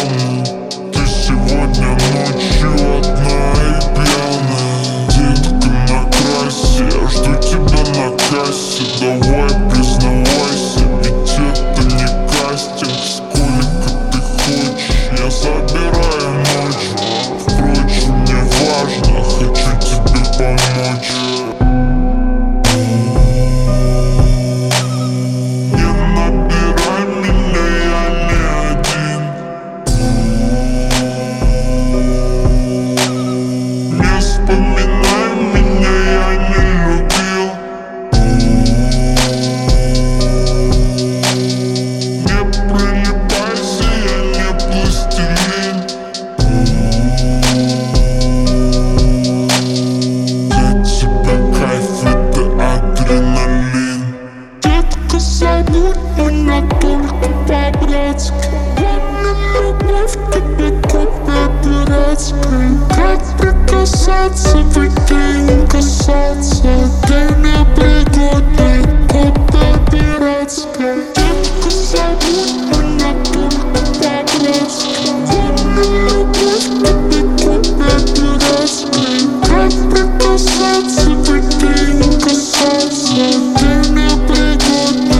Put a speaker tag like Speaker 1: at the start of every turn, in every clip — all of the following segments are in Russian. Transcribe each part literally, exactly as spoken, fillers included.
Speaker 1: явно. Ты сегодня ночью одна и пьяная. Детка на трассе, я жду тебя на кассе. Давай признавайся, ведь это не кастинг. Сколько ты хочешь, я забираю ночь. Впрочем, не важно, хочу тебе помочь.
Speaker 2: Забудь меня только по-братски. Помню любовь к тебе копия пиратская. Как прикасаться, ведь ты не касаться. Ты непригодный, копия пиратская. Детка, забудь меня только по-братски. Помню любовь к тебе копия пиратская. Как прикасаться, ведь ты не касаться. Ты непригодный.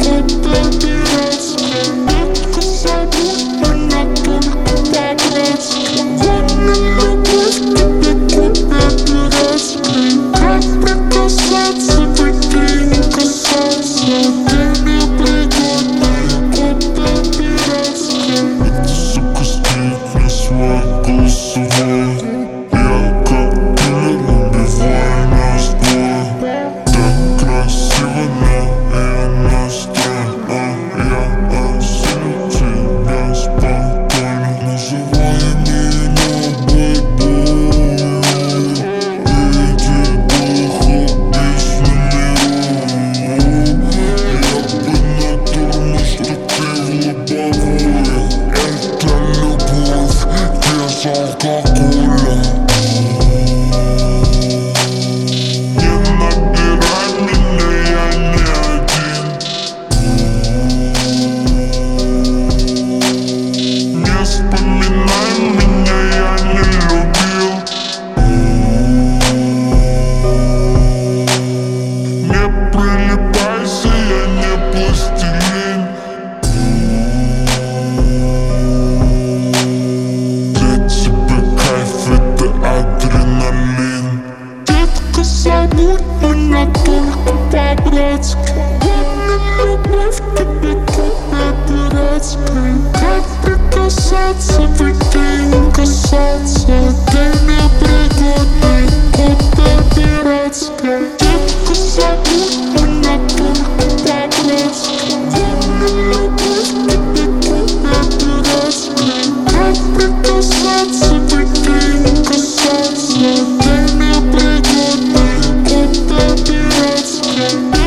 Speaker 2: Забудь меня только по-братски. Помню любовь к тебе копия пиратская. Как прикасаться, ведь ты не касаться. Ты непригодный, копия пиратская. Детка, забудь меня только по-братски. Помню любовь к тебе копия пиратская. Как прикасаться, ведь ты не касаться. Ты непригодный, копия пиратская.